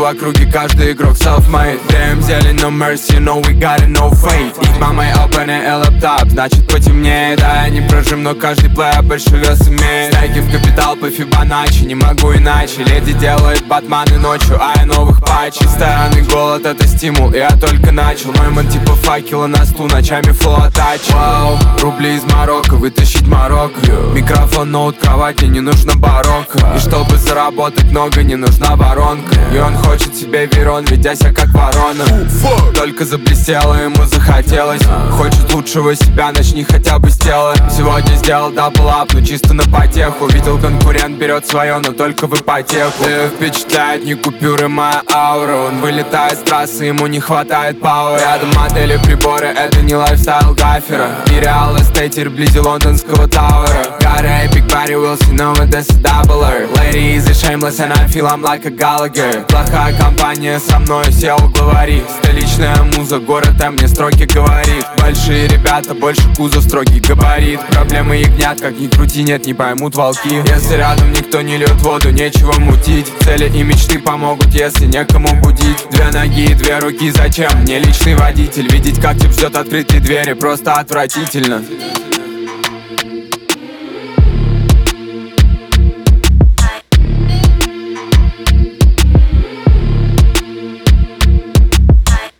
округе каждый игрок self-made. Damn, зелень, no mercy, no we got it, no fate. Их мамой open и лэптоп, значит потемнее. Да, я не прожим, но каждый плеер большой вес имеет. Стайки в капитал по Фибоначчи, не могу иначе. Леди делает батманы ночью, а я новых патчей. Стороны голод это стимул, и я только начал. Мой ман типа факела на стул, ночами флоу атачи. Вау, рубли из Марокко, вытащить Марокко. Микрофон, ноут, кровать, мне не нужно барокко. И чтобы заработать много, не нужна воронка. И он хочет себе Верон, ведя себя как ворона. Только заблестело, ему захотелось. Хочет лучшего себя, начни хотя бы с тела. Сегодня сделал дабл-ап, но чисто на потеху. Видел, конкурент берет свое, но только в ипотеку. Впечатляет не купюры, моя аура. Он вылетает с трассы, ему не хватает пауэра. Рядом модели, приборы, это не лайфстайл гафера. И реал эстейте вблизи лондонского тауэра. Got a big body, will see no one that's a doubler. Lady is a shameless and I feel I'm like a Gallagher. Плохая компания со мной, SEO главари. Столичная муза, город а мне строки говорит. Большие ребята, больше кузов, строгий габарит. Проблемы ягнят, как ни крути, нет, не поймут волки. Если рядом никто не льет воду, нечего мутить. Цели и мечты помогут, если некому будить. Две ноги и две руки, зачем мне личный водитель? Видеть, как тебя ждет открытые двери, просто отвратительно.